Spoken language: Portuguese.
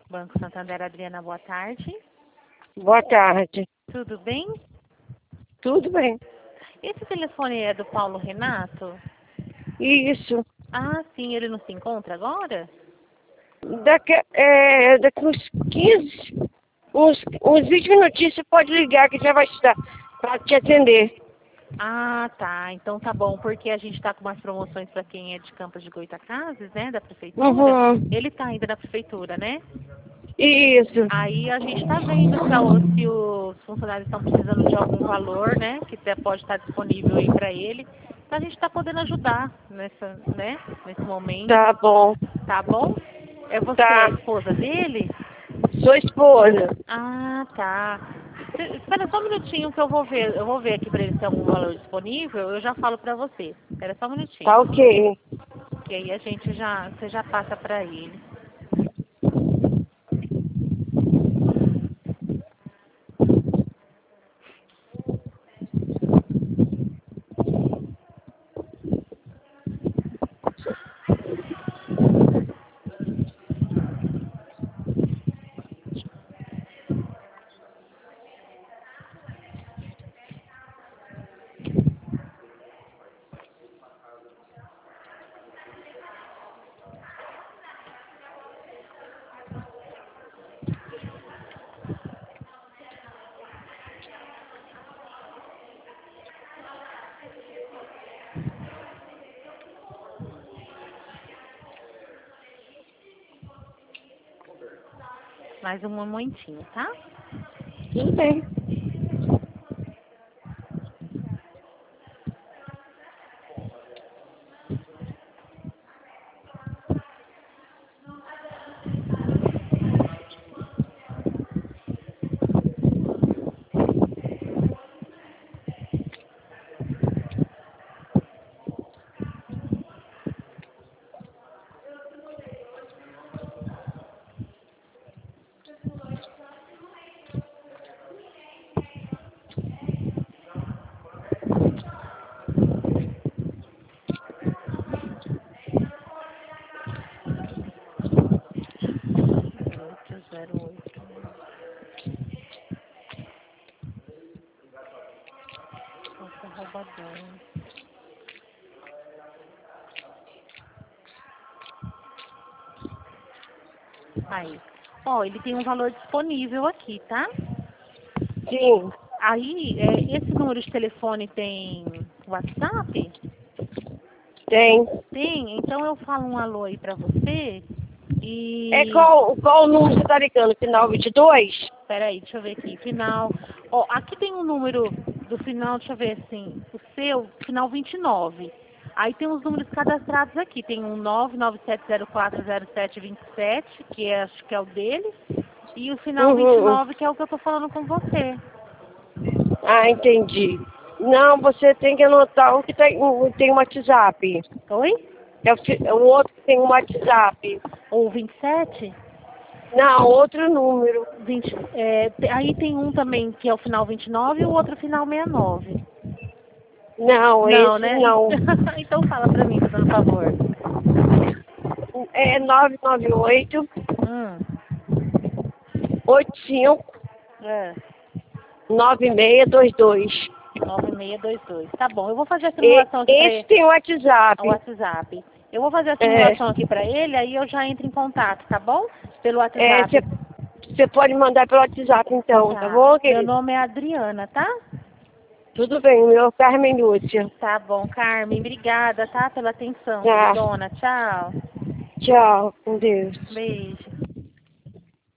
Banco Santander, Adriana, boa tarde. Boa tarde. Tudo bem? Tudo bem? Esse telefone é do Paulo Renato? Isso. Ah, sim, ele não se encontra agora? Daqui uns 15, uns 20 minutinhos você pode ligar que já vai estar para te atender. Ah, tá. Então tá bom, porque a gente tá com umas promoções para quem é de Campos de Goytacazes, né, da prefeitura. Uhum. Ele tá ainda na prefeitura, né? Isso. Aí a gente tá vendo se os funcionários estão precisando de algum valor, né, que pode estar disponível aí para ele. Então a gente tá podendo ajudar nesse momento. Tá bom. Tá bom? É você a Tá. esposa dele? Sua esposa. Ah, tá. Espera só um minutinho que eu vou ver. Eu vou ver aqui para ele se tem algum valor disponível. Eu já falo para você. Espera só um minutinho. Tá ok. Que aí você já passa para ele. Mais um momentinho, tá? Tudo bem. Oito zero oito. Nossa, roubador. Aí. Ó, ele tem um valor disponível aqui, tá? Sim. Aí, esse número de telefone tem WhatsApp? Tem. Tem, então eu falo um alô aí pra você É e... qual número você tá ligando? Final 22? Peraí, deixa eu ver aqui, final... Ó, aqui tem um número do final, deixa eu ver assim, o seu, final 29. Aí tem os números cadastrados aqui, tem um 997040727, acho que é o dele, e o final Uhum. 29, que é o que eu tô falando com você. Ah, entendi. Não, você tem que anotar o que tem um WhatsApp. Oi? O outro que tem um WhatsApp. Ou 27? Não, outro número. 20, aí tem um também que é o final 29 e o outro final 69. Não, Não, esse né? não. Então fala pra mim, fazendo favor. É 998 Hum, 85 é, 9622. 9622. Tá bom, eu vou fazer a simulação aqui pra Esse ele, tem o WhatsApp. WhatsApp. Eu vou fazer a É, simulação aqui pra ele, aí eu já entro em contato, tá bom? Pelo WhatsApp. você pode mandar pelo WhatsApp então, tá Tá. bom, Meu querido? nome é Adriana, tá? Tudo bem, meu é Carmen Lúcia. Tá bom, Carmen. Obrigada, tá? Pela atenção, Tá, queridona. Tchau. tchau, com Deus. Beijo.